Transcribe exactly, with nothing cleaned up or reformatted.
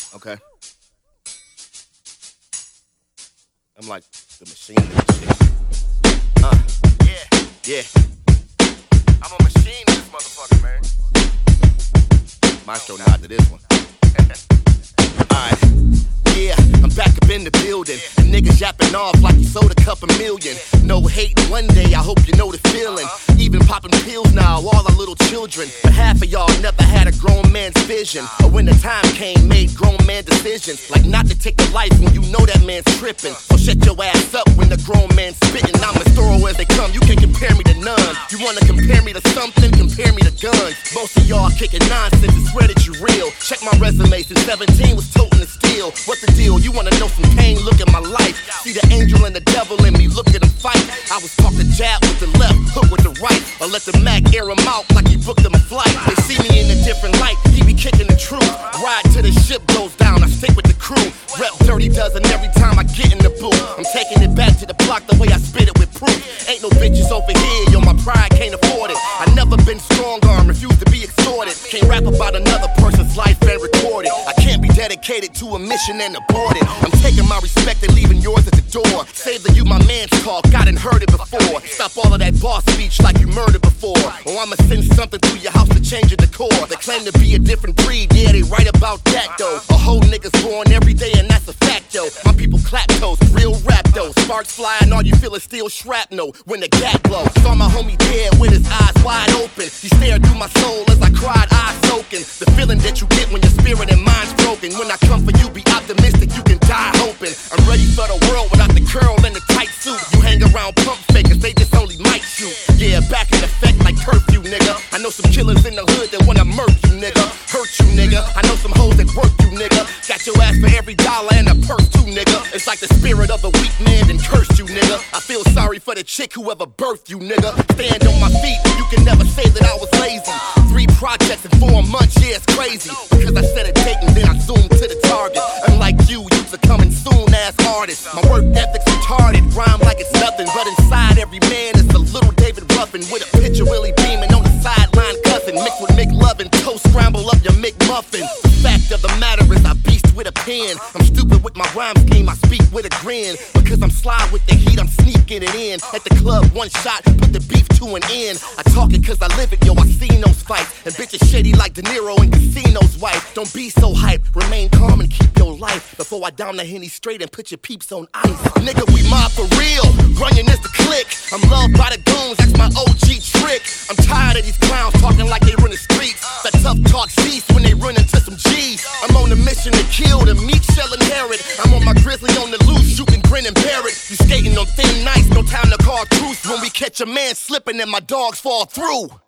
Okay. I'm like the machine and shit. Uh, yeah, yeah. I'm a machine in this motherfucker, man. Maestro nod to this one. Alright. Yeah, I'm back up in the building. And niggas yapping off like you sold a cup a million. No hate one day, I hope you know the feeling. Even popping pills now, all our little children. But half of y'all never had a grown man's vision. Or when the time came, made grown man decisions. Like not to take the life when you know that man's tripping. So shut your ass up when the grown man's spitting. I'm as thorough as they come, you can't compare me to none. You wanna compare me to something, compare me to guns. Most of y'all kicking nonsense and swear that you real. Check my resume, since seventeen was toting the steel. What's the deal? You wanna know some pain? Look at my life. See the angel and the devil in me, look at them fight. I was taught to jab with the left, hook with the right. Or let the Mac air him out like he booked him a flight. They see me in a different light, he be kicking the truth. Ride till the ship goes down, I stick with the crew. Rep Dirty Dozen every time I get in the booth. I'm taking it back to the block the way I spit it with proof. Ain't no bitches over here, yo, my pride can't afford it. I never been strong arm, refuse to be extorted. Can't rap about another person's life and record it. I can't be dedicated to a mission and abort it. I'm taking my respect and leaving yours at the door. Save the you my man's talk, I done heard it before. Stop all of that boss speech like you murdered before. Or I'ma send something through your house to change your decor. They claim to be a different breed, yeah, they right about that though. A whole nigga's born every day and that's a fact, yo. My people clap toes, real rap though. Sparks fly and all you feel is steel shrapnel when the gat blow. Saw my homie dead with his eyes wide open. He stared through my soul as I cried, eyes soaking. The feeling that you get when your spirit and mind's broken. When I come for you, be optimistic, you can die hoping. I'm ready for the world without the curl and the tight suit. You hang around pump fakers, they just only might shoot. Yeah, back in effect like curfew, nigga. I know some killers in the hood that wanna murk you, nigga. Hurt you, nigga. I know some hoes that work you, nigga. Got your ass for every dollar and a purse too, nigga. It's like the spirit of a weak man then cursed you, nigga. I feel sorry for the chick who ever birthed you, nigga. Stand on my feet, you can never say that I was lazy. Three projects in four months, yeah, it's crazy. Because I set a date and then I zoomed to the target. Unlike you, you's a coming soon ass artist. My work ethic's retarded, rhyme like it's nothing. But inside every man is a little David Ruffin with a picture Willie beaming on the sideline cussing. Mixed with McLovin, toast scramble up your McMuffin. The fact of the matter is I beast with a pen. I'm stupid with my rhyme scheme, I speak with a grin. Because I'm sly with the heat, I'm sneaking it in. At the club, one shot, put the beef to an end. I talk it cause I live it, yo, I seen those fights. And bitches shady like De Niro and Casino's wife. Don't be so hype, remain calm and keep your life. Before I down the Henny straight and put your peeps on ice. Nigga, we mob for real, running is the click. I'm loved by the goons, that's my O G trick. I'm tired of these clowns talking like they run the streets. That tough talk cease when they run into some G's. I'm on a mission to kill the meek shall inherit. I'm on my grizzly on the loose, you can grin and bear it. You skating on thin ice, no time to call truce. When we catch a man slipping and my dogs fall through.